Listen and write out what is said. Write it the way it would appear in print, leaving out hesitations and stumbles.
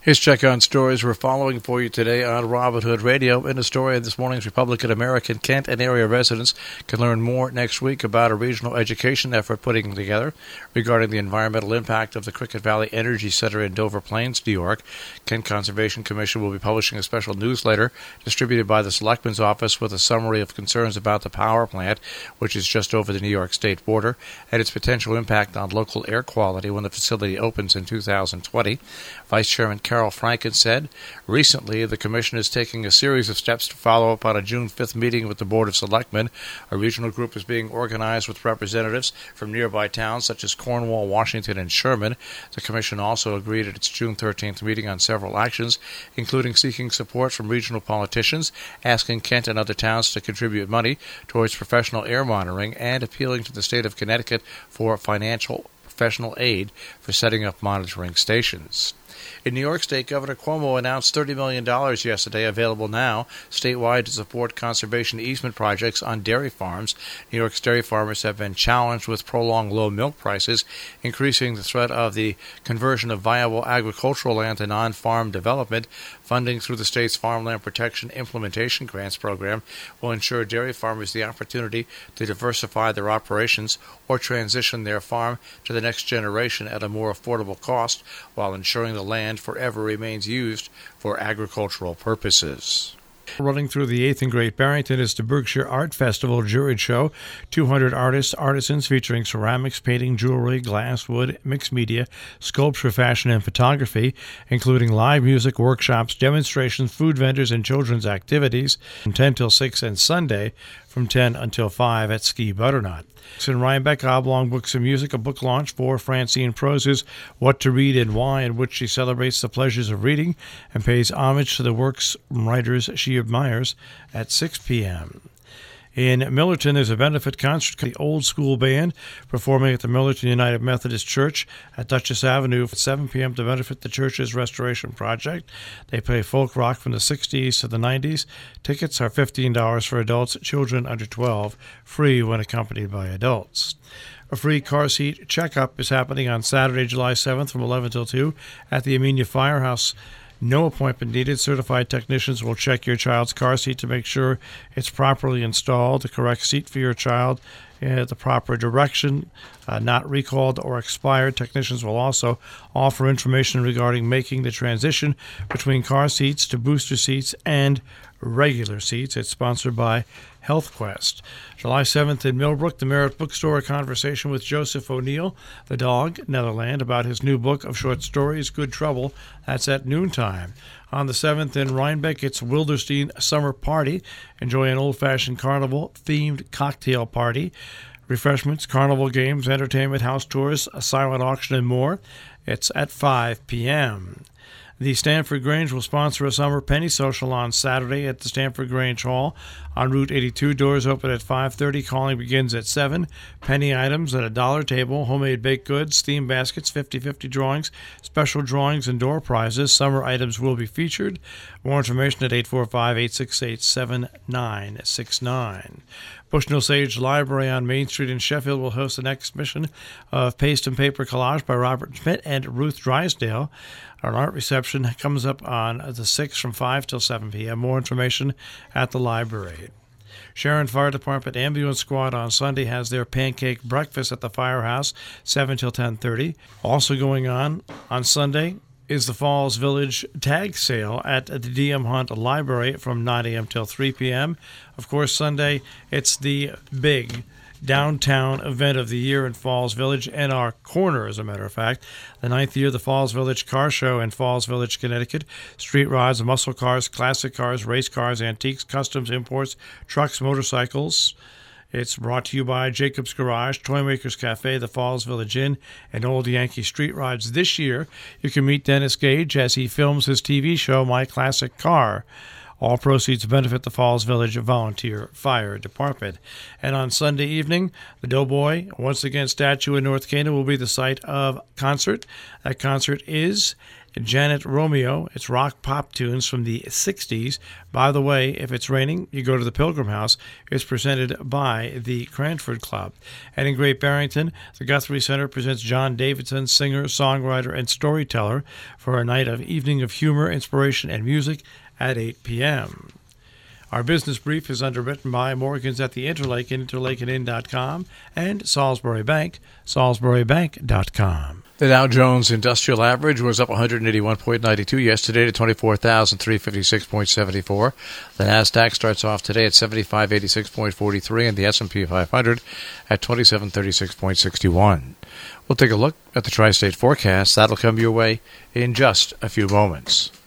Here's Check On Stories we're following for you today on Robin Hood Radio. In a story this morning's Republican American, Kent and area residents can learn more next week about a regional education effort putting together regarding the environmental impact of the Cricket Valley Energy Center in Dover Plains, New York. Kent Conservation Commission will be publishing a special newsletter distributed by the Selectman's Office with a summary of concerns about the power plant, which is just over the New York state border, and its potential impact on local air quality when the facility opens in 2020. Vice Chairman Carol Franken said, recently the Commission is taking a series of steps to follow up on a June 5th meeting with the Board of Selectmen. A regional group is being organized with representatives from nearby towns such as Cornwall, Washington, and Sherman. The Commission also agreed at its June 13th meeting on several actions, including seeking support from regional politicians, asking Kent and other towns to contribute money towards professional air monitoring, and appealing to the state of Connecticut for professional aid for setting up monitoring stations. In New York State, Governor Cuomo announced $30 million yesterday, available now statewide to support conservation easement projects on dairy farms. New York's dairy farmers have been challenged with prolonged low milk prices, increasing the threat of the conversion of viable agricultural land to non-farm development. Funding through the state's Farmland Protection Implementation Grants Program will ensure dairy farmers the opportunity to diversify their operations or transition their farm to the next generation at a more affordable cost, while ensuring the land forever remains used for agricultural purposes. Running through the 8th and Great Barrington is the Berkshire Art Festival Juried Show. 200 artists, artisans featuring ceramics, painting, jewelry, glass, wood, mixed media, sculpture, fashion, and photography, including live music, workshops, demonstrations, food vendors, and children's activities from 10 till 6 and Sunday from 10 until 5 at Ski Butternut. In Rhinebeck, Oblong Books and Music, a book launch for Francine Prose's What to Read and Why, in which she celebrates the pleasures of reading and pays homage to the works and writers she admires at 6 p.m. In Millerton, there's a benefit concert for the Old School Band performing at the Millerton United Methodist Church at Dutchess Avenue at 7 p.m. to benefit the church's restoration project. They play folk rock from the 60s to the 90s. Tickets are $15 for adults, children under 12, free when accompanied by adults. A free car seat checkup is happening on Saturday, July 7th from 11 till 2 at the Amenia Firehouse. No appointment needed. Certified technicians will check your child's car seat to make sure it's properly installed, the correct seat for your child, the proper direction, not recalled or expired. Technicians will also offer information regarding making the transition between car seats to booster seats and regular seats. It's sponsored by HealthQuest. July 7th in Millbrook, the Merritt Bookstore, a conversation with Joseph O'Neill, the dog, Netherland, about his new book of short stories, Good Trouble. That's at noontime. On the 7th in Rhinebeck, it's Wilderstein Summer Party. Enjoy an old-fashioned carnival-themed cocktail party. Refreshments, carnival games, entertainment, house tours, a silent auction, and more. It's at 5 p.m. The Stanford Grange will sponsor a summer penny social on Saturday at the Stanford Grange Hall on Route 82. Doors open at 5:30. Calling begins at 7. Penny items at a dollar table, homemade baked goods, theme baskets, 50/50 drawings, special drawings, and door prizes. Summer items will be featured. More information at 845-868-7969. Bushnell Sage Library on Main Street in Sheffield will host an exhibition of paste and paper collage by Robert Schmidt and Ruth Drysdale. An art reception comes up on the 6th from 5 till 7 p.m. More information at the library. Sharon Fire Department Ambulance Squad on Sunday has their pancake breakfast at the firehouse, 7 till 10:30. Also going on Sunday is the Falls Village Tag Sale at the D.M. Hunt Library from 9 a.m. till 3 p.m. Of course, Sunday, it's the big downtown event of the year in Falls Village and our corner, as a matter of fact. The 9th year of the Falls Village Car Show in Falls Village, Connecticut. Street rides, muscle cars, classic cars, race cars, antiques, customs, imports, trucks, motorcycles. It's brought to you by Jacob's Garage, Toymakers Cafe, the Falls Village Inn, and Old Yankee Street Rides. This year, you can meet Dennis Gage as he films his TV show, My Classic Car. All proceeds benefit the Falls Village Volunteer Fire Department. And on Sunday evening, the Doughboy, once again statue in North Canaan, will be the site of concert. That concert is Janet Romeo. It's rock pop tunes from the 60s. By the way, if it's raining, you go to the Pilgrim House. It's presented by the Cranford Club. And in Great Barrington, the Guthrie Center presents John Davidson, singer, songwriter, and storyteller, for a night of evening of humor, inspiration, and music at 8 p.m. Our business brief is underwritten by Morgan's at the Interlake, interlakeandinn.com, and Salisbury Bank, salisburybank.com. The Dow Jones Industrial Average was up 181.92 yesterday to 24,356.74. The Nasdaq starts off today at 7586.43, and the S&P 500 at 2736.61. We'll take a look at the tri-state forecast. That'll come your way in just a few moments.